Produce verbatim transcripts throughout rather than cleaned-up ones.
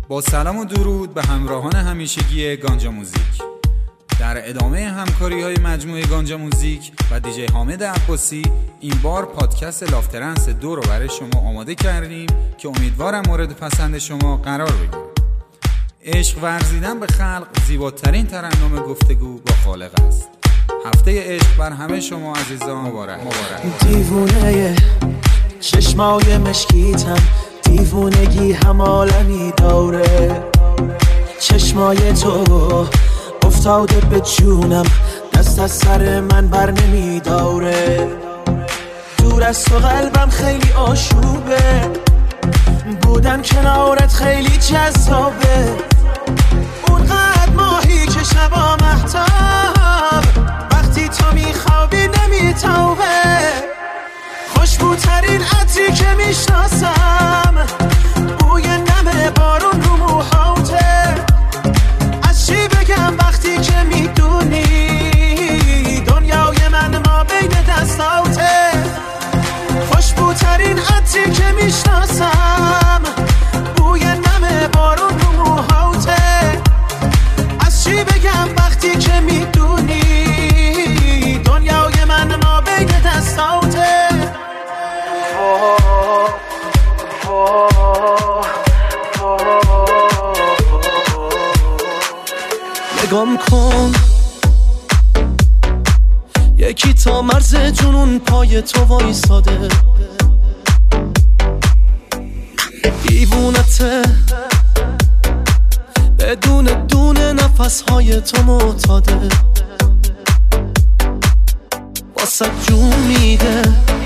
با سلام و درود به همراهان همیشگی گانجا موزیک. در ادامه همکاری های مجموعه گانجا موزیک و دیجی حامد عباسی، این بار پادکست لافترنس دو رو برای شما آماده کردیم که امیدوارم مورد پسند شما قرار بگیره. عشق ورزیدن به خلق زیباترین ترنم گفتگو با خالق است. هفته عشق بر همه شما عزیزان مبارک. مبارک. دیوونه چشمای مشکیتم، دیوونگی هم عالمی داره. چشمای تو افتاده به جونم، دست از سر من بر نمی داره. دور از تو قلبم خیلی آشوبه، بودن کنارت خیلی جذابه. اونقدر ماهی که شبا مهتاب، وقتی تو میخوابی نمیتابه. خوشبوترین عطری که میشناسم، بوی نم بارون رو موهاته. از چی بگم وقتی که میدونی دنیای من ما بین دستاته. خوشبوترین عطری که میشناسم، بوی نم بارون رو موهاته. از چی بگم وقتی که میدونی دنیای من ما بین دستاته. نگام کن، یکی تا مرز جنون پای تو وایساده. دیوونته بدون دونه نفسهای تو معتاده. واسه جون میده،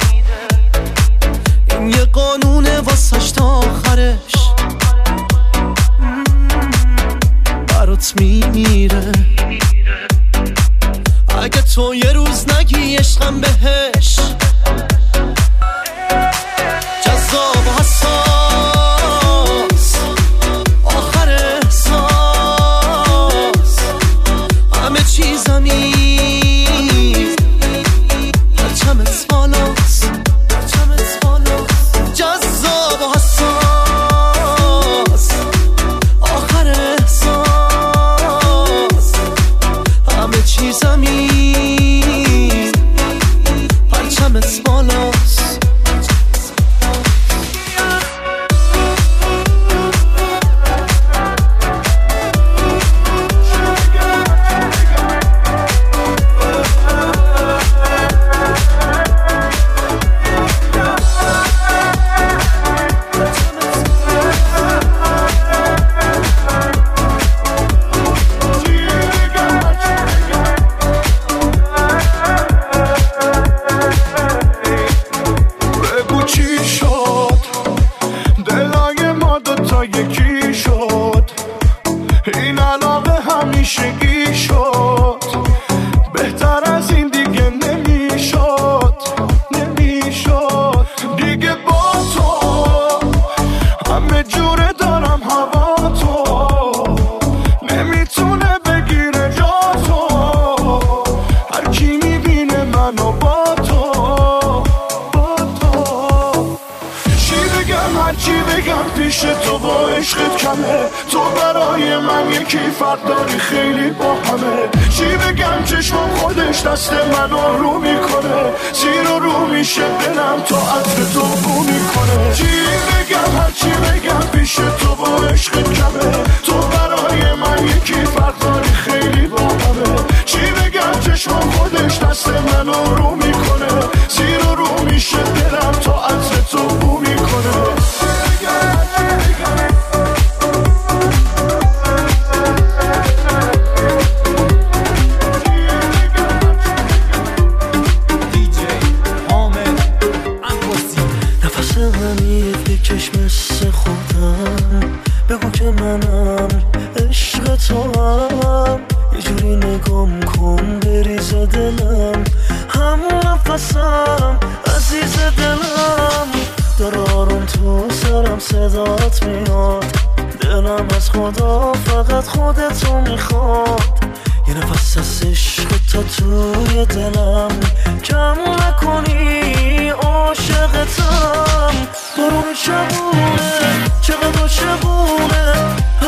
این یه قانونه واسش تا آخرش. برات میمیره اگه تو یه روز نگی عشقم بهش. جذاب و حساس، آخر احساس، همه چیزمی پرچمت بالاست. جذاب و حساس، آخر احساس، همه چیزمی پرچمت بالاست. تو برای من یکی فرق داری خیلی با همه. چی بگم چشمم خودش دست منو رو میکنه. زیر و رو میشه دلم تا عطر تو بو میکنه. چی بگم هر چی بگم پیش تو با عشقت کمه. تو برای من یکی فرق داری خیلی با همه. چی بگم چشمم خودش دست منو رو میکنه. زیر و رو میشه دلم تا عطر تو بو میکنه. بگو که منم عشق تو هم، یه جوری نگام کن بریز دلم. هم نفسم عزیز دلم، داره آروم تو سرم صدات میاد. دلم از خدا فقط خودتو میخواد. یه نفس از عشق تا توی دلم، کم نکنی عاشقتم. بارون شبونه چقدر شبونه،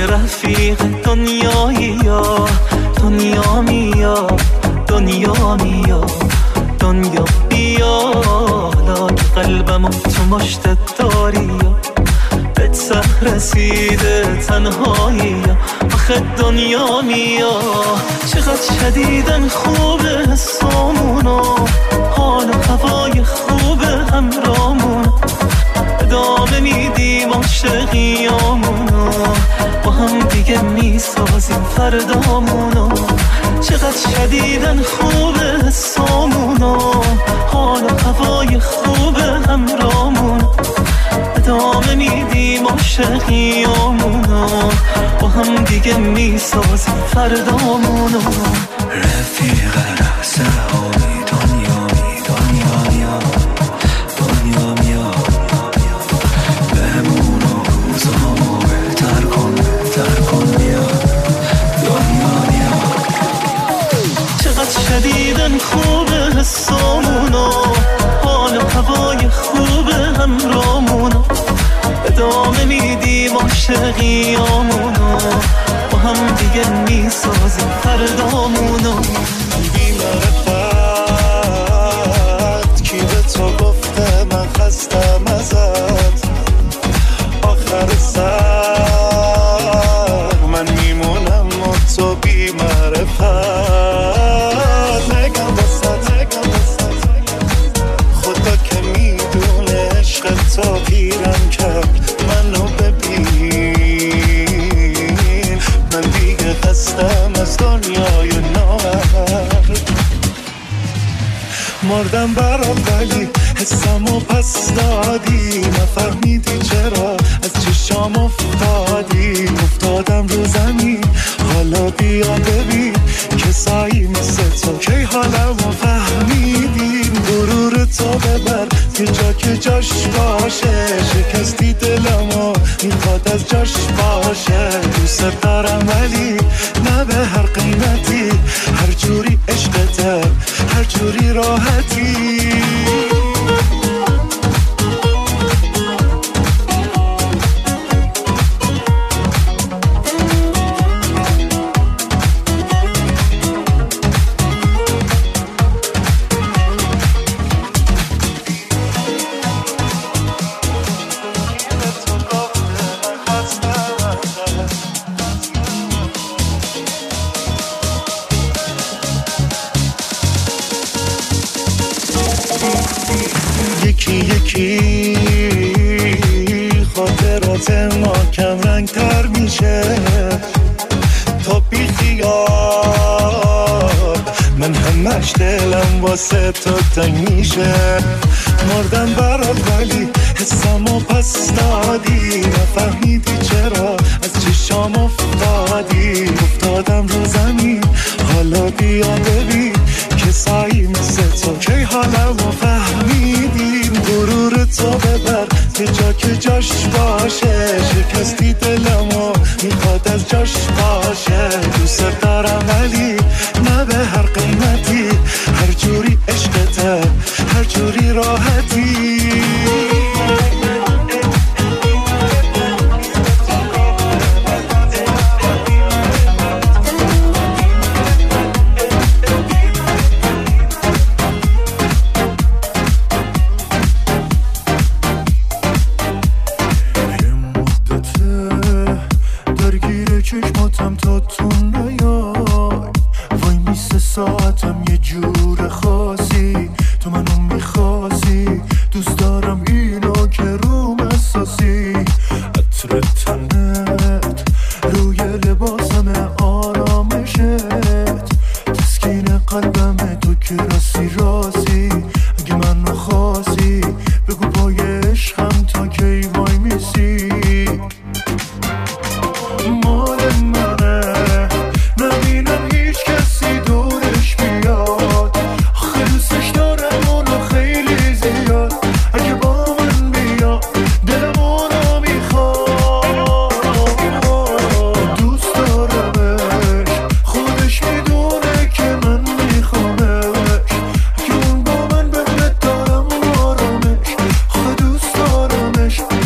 رفیق دنیایی یا دنیا میا دنیا میا دنیا بیا لاک قلبم تو مشتت داری یا به ته رسیده تنهایی یا آخه دنیا میا چقدر شدیدن خوبه حسامونو حال و هوای خوبه همرامون ادامه میدیم عاشقیامونو با هم دیگه میسازیم فردامونو چقدر شدیدن خوبه حسامونو حال و هوای خوبه همرامون ادامه میدیم عاشقیامونو با هم دیگه میسازیم فردامونو رفیق رأس هایی دنیا می دنیا میا دنیا میا بهمونو روزامو بهتر کن بهتر کن میا دنیا میا چقدر شدیدن خوبه حسامونو حال و هوای خوبه همرامونو ادامه میدیم عاشقیامونو با هم دیگه میسازیم فردامونو بی معرفت کی به تو گفته من خستم ازت آخر سر من میمونم و تو بی معرفت نگم واسه نگم واسه خدا که میدونه عشق تو پیرم کرد منو ببین من دیگه خستم از دنیای نامرد مردم برات ولی حسمو پس دادی نفهمیدی چرا از چشام افتادی افتادم رو زمین حالا بیا ببین کسایی مثل تو کی حالمو فهمیدی غرور تو ببر یه جا که جاش باشه شکستی دلمو میخواد از جاش باشه دوست دارم ولی نه به هر قیمتی هر جوری عشقته هر جوری راحتی یکی یکی خاطرات ما کم رنگ تر میشه تا بی خیال من همش دلم واسه تو تنگ میشه مردم برات ولی حسمو پس دادی نفهمیدی چرا از چشام افتادی افتادم رو زمین حالا بیا ببین کسایی مثل تو کی حالمو فهمیدیم غرور تو ببر یه جا که جاش باشه شکستی دلمو میخواد از جاش باشه دوست دارم ولی نه به هر قیمتی هر جوری عشقته هر جوری راحتی چشماتم تا تو نیای وای میسه ساعتم یه جور خاصی تو منو میخواستی دوست دارم اینو که روم اساسی عطر تنت روی لباسم آرامشت تسکین قلبم تو که راسی راسی اگه منو خواسی بگو پای عشقم تا کی وای میسی مال منه نبینم هیچ کسی دورش بیاد آخه دوستش دارم اونو خیلی زیاد اگه با من بیاد دلم اونو میخواد دوست دارمش خودش میدونه که من میخوامش اگه اون با من بهت دارم آرامش آخه دوست دارمش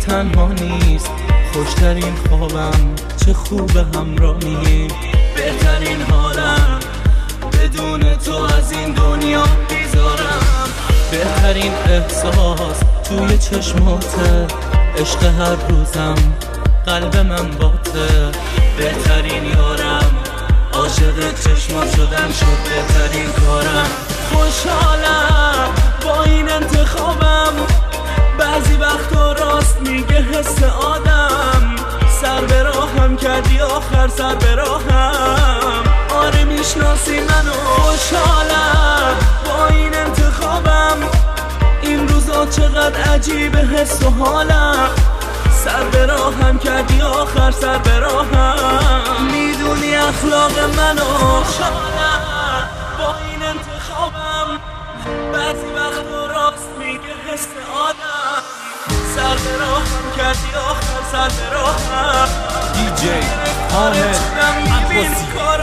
تنها نیست. خوشترین خوابم چه خوب همراهی، بهترین حالم بدون تو از این دنیا بیزارم. بهترین احساس توی چشماته، عشق هر روزم قلب من باته. بهترین یارم عاشق چشمات شدم شد بهترین کارم. خوشحالم با این انتخابم، بعضی وقتا راست میگه حس آدم. سر به راهم کردی آخر سر به راهم، آره میشناسی منو. خوشحالم با این انتخابم، این روزا چقدر عجیبه حس و حالم. سر به راهم کردی آخر سر به راهم، میدونی اخلاق منو. خوشحالم با این انتخابم، بعضی وقتا راست میگه حس آدم. سر به راهم کردی آخر سر به راهم، دی جی حامد عباسی.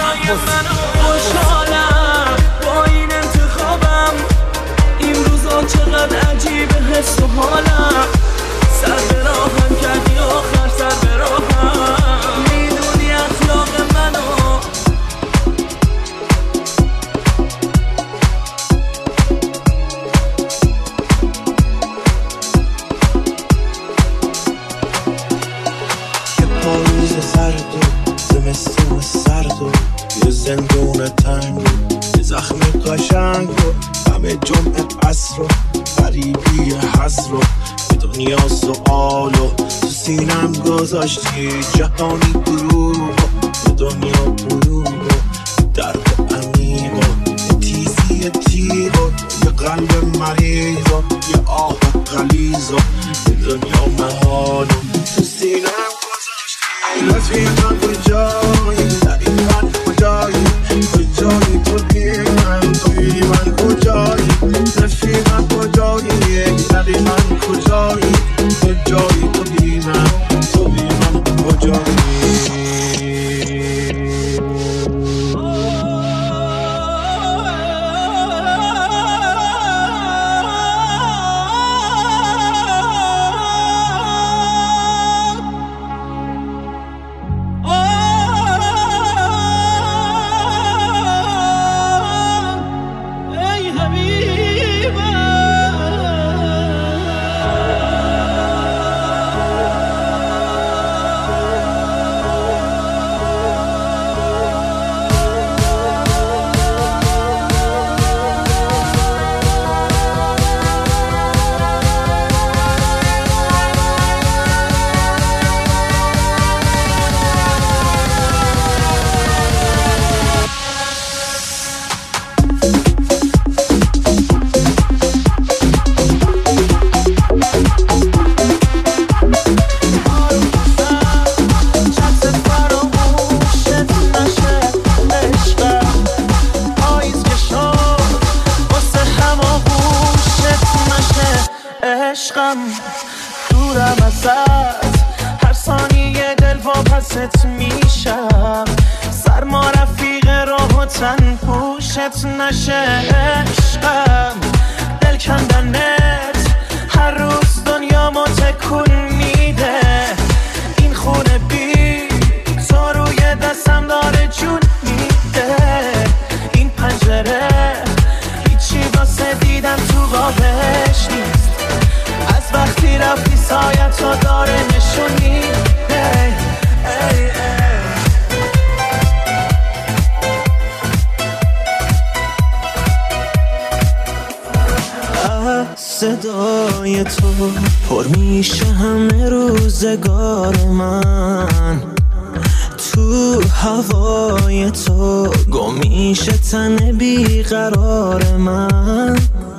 خوشحالم با این انتخابم، این روزا چقدر عجیبه حس و حالم. سر به راهم کردی آخر سر به راهم، میدونی اخلاق منو. سرد و زمستون سرد و یه زندون تنگ و یه زخم قشنگ و همه جمعه عصر و غریبی حسر و یه دنیا سؤال و تو سینم گذاشتی جهانی دروغ و یه دنیا بروغ و درد عمیق و یه تیزی تیغ و یه قلب مریض و یه آه غلیظ و یه دنیا محال و تو سینم لطفی من کجایی، دقیقا کجایی، کجایی تو بی من، توی من کجایی. لطفی من کجایی، دقیقا کجایی، کجایی تو بی من، تو بی من کجایی. عشقم دورم ازت، هر ثانیه دل واپست میشم. سرما رفیق راه و تن پوشت نشه عشقم. دل کندنت هر روز دنیا ما تکون میده. این خونه بی تو روی دستم داره جون میده. این پنجره هیچی واسه دیدم تو قابش نیست. از وقتی رفتی سایت رو داره نشونی. ای ای ای صدای تو پر میشه همه روزگار من. تو هوای تو گم میشه تن بیقرار من.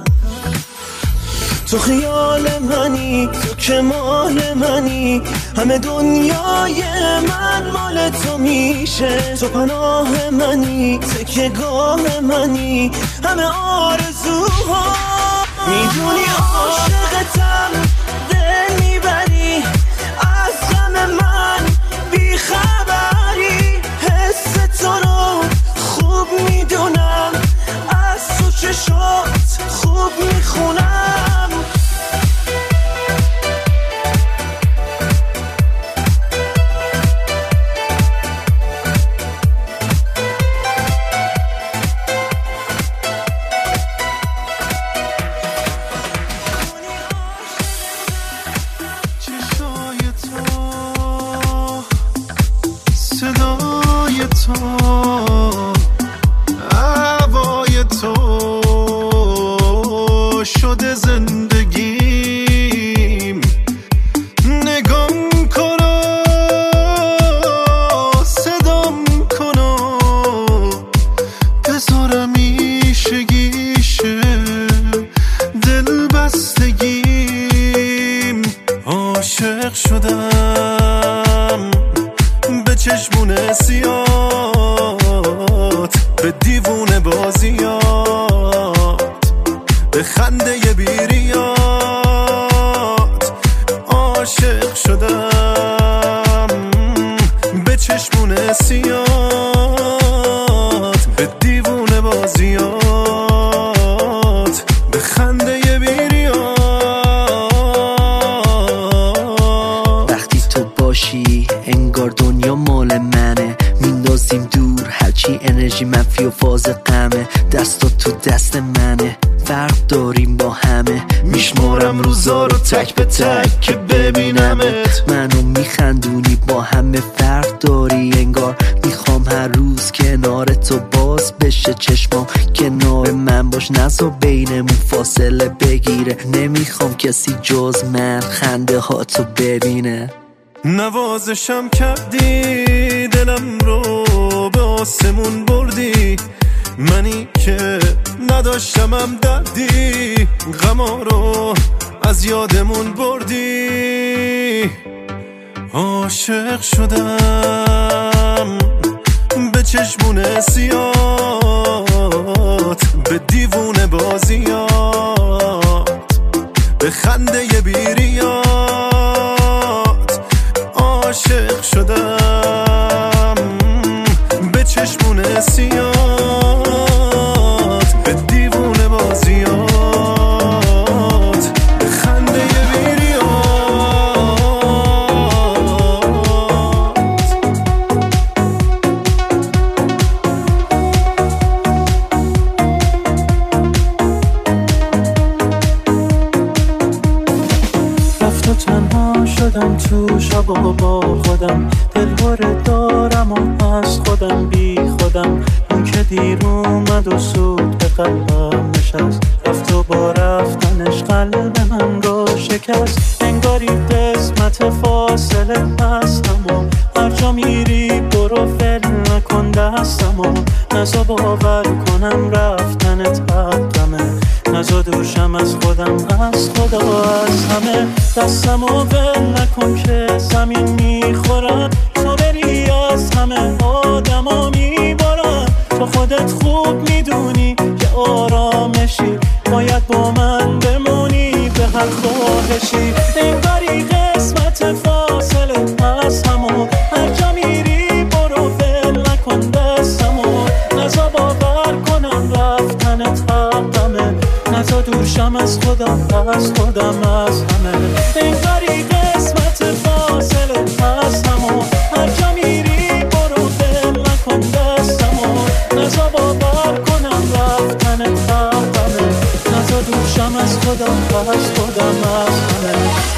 تو خیال منی، تو که مال منی، همه دنیای من مال تو میشه. تو پناه منی، تکیه‌گاه منی، همه آرزوها. میدونی عاشقتم، دل میبری از غم من بیخبری. حس تو رو خوب میدونم، از تو چشات خوب میخونم. تو هوای تو شده زندگیم نگام کنو صدام کنو بذارم ایشگیشه دل بستگیم عاشق شدم به چشمون سیات به دیوونه بازیات به خنده بیریات عاشق شدم به چشمون سیات به دیوونه بازیات به خنده بیریات وقتی تو باشی انگار دنیا مال منه میندازیم دور هرچی انرژی منفی و فاز غمه دستا تو دست منه فرق داریم با همه میشمارم روزا رو تک به تک که ببینمت منو میخندونی با همه فرق داری انگار میخوام هر روز کنار تو باز بشه چشمام کنار من باش نزا بینمون فاصله بگیره نمیخوام کسی جز من خنده ها تو ببینه نوازشم کردی دلم رو به آسمون بردی منی که نداشتمم دردی غما رو از یادمون بردی عاشق شدم به چشمون سیات به دیوونه بازیات به خنده بیریات عاشق شدم به چشمون سیات به دیوونه بازیات به خنده بیریات رفت و تنها شدم تو شب و با خودم دلهوره دارم و از خودم بی خودم اون که دیر اومد و سود به قلبم نشست رفت و با رفتنش قلب من رو شکست انگاری قسمت فاصله هستم و هر جا میری برو فل نکن دستم و نزا باور کنم رفتنت حقمه نزا دوشم از خودم از خدا از همه دستم و ول نکن که زمین میخورم تو بری از همه آدم ها میبارم تو خودت خوب میدونی که آرامشی باید با من بمونی به هر خواهشی انگاری قسمت فاصله از همون هر جا میری برو ول نکن دستمو نزا باور کنم رفتنت حقمه نزا دورشم از خودم از خودم از همه انگاری قسمت فاصله از همون هر جا میری برو ول نکن دستمو نزا باور کنم رفتنت حقمه نزا دورشم از خودم از خودم از همه